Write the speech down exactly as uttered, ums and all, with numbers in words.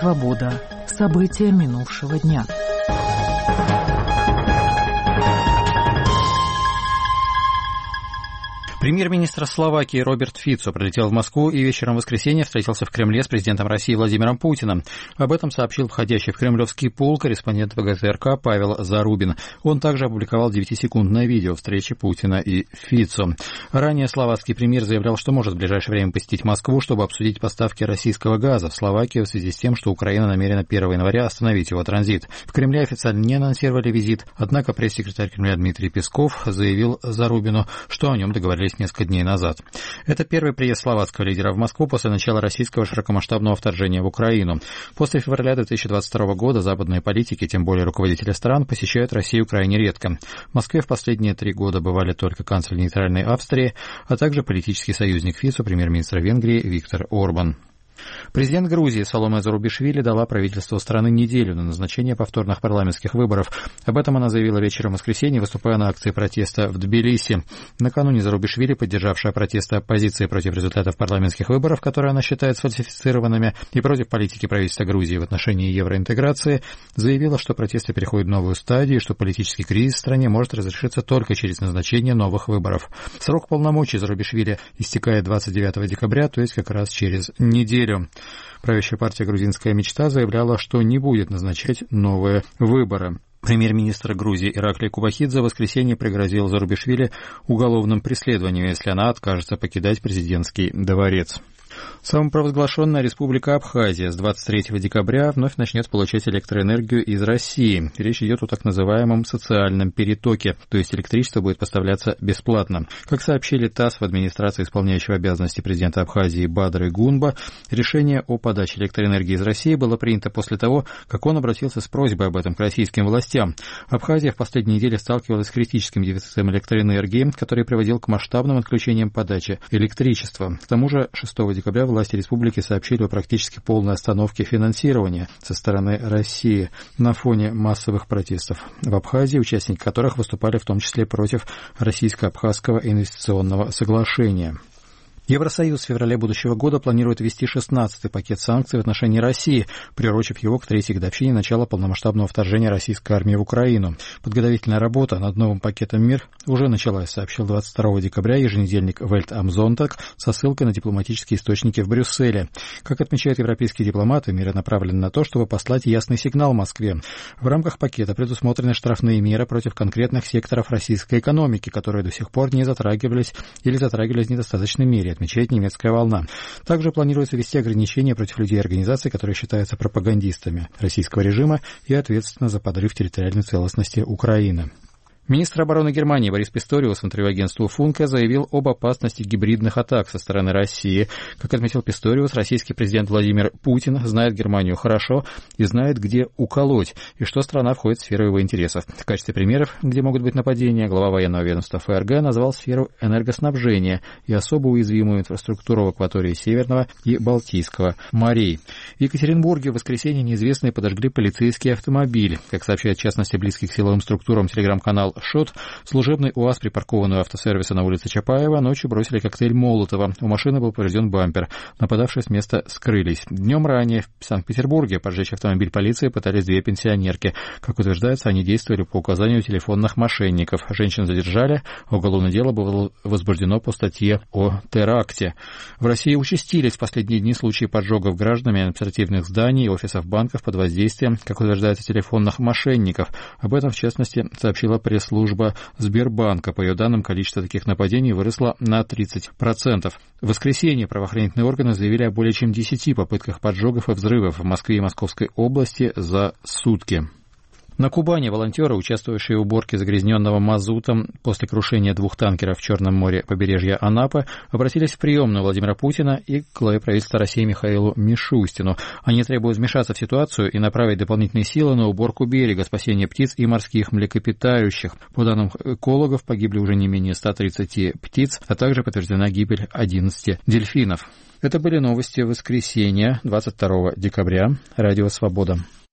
«Свобода». События минувшего дня. Премьер-министр Словакии Роберт Фицо прилетел в Москву и вечером в воскресенье встретился в Кремле с президентом России Владимиром Путиным. Об этом сообщил входящий в кремлевский пул корреспондент ВГТРК Павел Зарубин. Он также опубликовал девятисекундное видео встречи Путина и Фицо. Ранее словацкий премьер заявлял, что может в ближайшее время посетить Москву, чтобы обсудить поставки российского газа в Словакию в связи с тем, что Украина намерена первого января остановить его транзит. В Кремле официально не анонсировали визит, однако пресс-секретарь Кремля Дмитрий Песков заявил Зарубину, что о нем договорились несколько дней назад. Это первый приезд словацкого лидера в Москву после начала российского широкомасштабного вторжения в Украину. После февраля две тысячи двадцать второго года западные политики, тем более руководители стран, посещают Россию крайне редко. В Москве в последние три года бывали только канцлер нейтральной Австрии, а также политический союзник Фицо, премьер-министр Венгрии Виктор Орбан. Президент Грузии Саломе Зурабишвили дала правительству страны неделю на назначение повторных парламентских выборов. Об этом она заявила вечером в воскресенье, выступая на акции протеста в Тбилиси. Накануне Зурабишвили, поддержавшая протесты оппозиции против результатов парламентских выборов, которые она считает сфальсифицированными, и против политики правительства Грузии в отношении евроинтеграции, заявила, что протесты переходят в новую стадию и что политический кризис в стране может разрешиться только через назначение новых выборов. Срок полномочий Зурабишвили истекает двадцать девятого декабря, то есть как раз через неделю. Правящая партия «Грузинская мечта» заявляла, что не будет назначать новые выборы. Премьер-министр Грузии Ираклий Кубахидзе в воскресенье пригрозил Зурабишвили уголовным преследованием, если она откажется покидать президентский дворец. Самопровозглашенная республика Абхазия с двадцать третьего декабря вновь начнет получать электроэнергию из России. Речь идет о так называемом социальном перетоке, то есть электричество будет поставляться бесплатно. Как сообщили ТАСС в администрации исполняющего обязанности президента Абхазии Бадры Гунба, решение о подаче электроэнергии из России было принято после того, как он обратился с просьбой об этом к российским властям. Абхазия в последние недели сталкивалась с критическим дефицитом электроэнергии, который приводил к масштабным отключениям подачи электричества. К тому же шестого декабря власти республики сообщили о практически полной остановке финансирования со стороны России на фоне массовых протестов в Абхазии, участники которых выступали в том числе против российско-абхазского инвестиционного соглашения. Евросоюз в феврале будущего года планирует ввести шестнадцатый пакет санкций в отношении России, приурочив его к третьей годовщине начала полномасштабного вторжения российской армии в Украину. Подготовительная работа над новым пакетом мер уже началась, сообщил двадцать второго декабря еженедельник Welt am Sonntag со ссылкой на дипломатические источники в Брюсселе. Как отмечают европейские дипломаты, меры направлены на то, чтобы послать ясный сигнал Москве. В рамках пакета предусмотрены штрафные меры против конкретных секторов российской экономики, которые до сих пор не затрагивались или затрагивались в недостаточной мере, отмечает немецкая волна. Также планируется ввести ограничения против людей и организаций, которые считаются пропагандистами российского режима и ответственны за подрыв территориальной целостности Украины. Министр обороны Германии Борис Писториус в интервью агентству Функе заявил об опасности гибридных атак со стороны России. Как отметил Писториус, российский президент Владимир Путин знает Германию хорошо и знает, где уколоть, и что страна входит в сферу его интересов. В качестве примеров, где могут быть нападения, глава военного ведомства ФРГ назвал сферу энергоснабжения и особо уязвимую инфраструктуру в акватории Северного и Балтийского морей. В Екатеринбурге в воскресенье неизвестные подожгли полицейский автомобиль. Как сообщает в частности близкий к силовым структурам телеграм-канал «Шот», служебный УАЗ, припаркованный у автосервиса на улице Чапаева, ночью бросили коктейль Молотова. У машины был поврежден бампер. Нападавшие с места скрылись. Днем ранее в Санкт-Петербурге поджечь автомобиль полиции пытались две пенсионерки. Как утверждается, они действовали по указанию телефонных мошенников. Женщин задержали, а уголовное дело было возбуждено по статье о теракте. В России участились в последние дни случаи поджогов гражданами административных зданий и офисов банков под воздействием, как утверждается, телефонных мошенников. Об этом, в частности, сообщила пресс служба Сбербанка. По ее данным, количество таких нападений выросло на тридцать процентов. В воскресенье правоохранительные органы заявили о более чем десяти попытках поджогов и взрывов в Москве и Московской области за сутки. На Кубани волонтеры, участвовавшие в уборке загрязненного мазутом после крушения двух танкеров в Черном море побережья Анапы, обратились в приемную Владимира Путина и к главе правительства России Михаилу Мишустину. Они требуют вмешаться в ситуацию и направить дополнительные силы на уборку берега, спасение птиц и морских млекопитающих. По данным экологов, погибли уже не менее ста тридцати птиц, а также подтверждена гибель одиннадцати дельфинов. Это были новости воскресенья, двадцать второго декабря. Радио «Свобода».